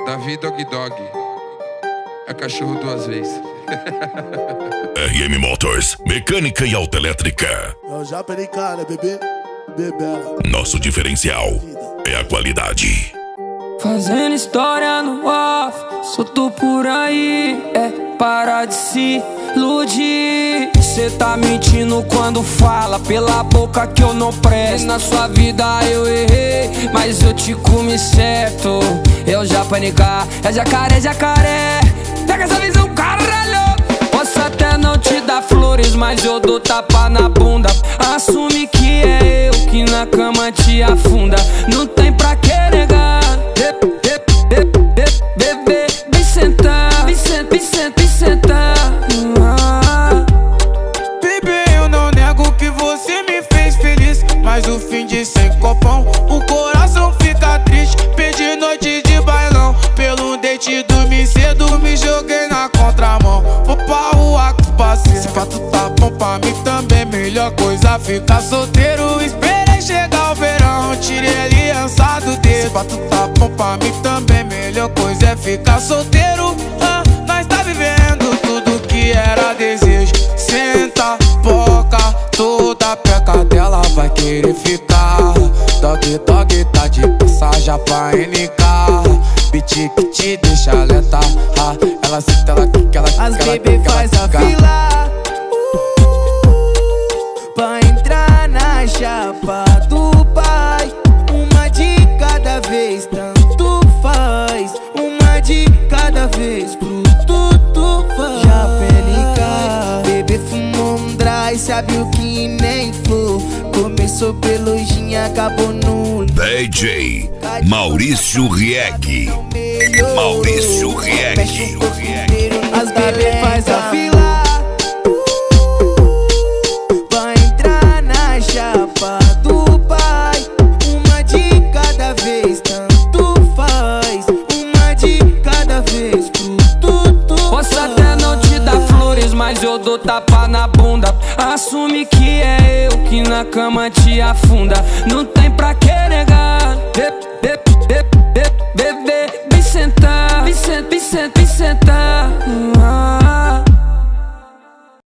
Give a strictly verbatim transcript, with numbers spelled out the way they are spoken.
Davi Dog Dog. É cachorro duas vezes. R M Motors, mecânica e autoelétrica. Eu já perei cara, bebê, bebela. Nosso diferencial é a qualidade. Fazendo história no off, solto por aí, é parar de se iludir. Cê tá mentindo quando fala pela boca que eu não presto. Na sua vida eu errei, mas eu te comi certo. Eu já panicar, é jacaré, jacaré. Pega essa visão, caralho. Posso até não te dar flores, mas eu dou tapa na bunda. Assume que é eu que na cama te afunda. Não tem pra que negar. Bebê, vem sentar, vem sentar, vem sentar, vem sentar. Bebê, eu não nego que você me fez feliz, mas o fim de sem copão, o coração fica triste. Perdi noite de bailão, pelo date dormi cedo, me joguei na contramão. Vou pra rua com os parceiros, se fato tá bom pra mim também. Melhor coisa ficar solteiro, esperei chegar o verão, tirei a aliança do dedo. Se fato tá bom pra mim também, melhor coisa é ficar solteiro. ah, Nós tá vivendo tudo que era desejo. Senta, boca, toda peca dela vai querer ficar. Dog, dog, tá de passagem pra N K. Beat que te deixa lenta, ah, ela senta, ela quica, ela quica. As bebê faz a fila pra entrar na chapa do pai. Uma de cada vez, tanto faz. Uma de cada vez, pro tudo faz. Já pelica, bebê fumou um dry, sabe o que nem for. Começou pelo gin, acabou no D J Maurício Rieg. Maurício Rieg. As bebê faz a fila pra entrar na chapa do pai. Uma de cada vez, tanto faz. Uma de cada vez, pro tudo. Posso até não te dar flores, mas eu dou tapa na bunda. Assume que é eu que na cama te afunda. Não tem pra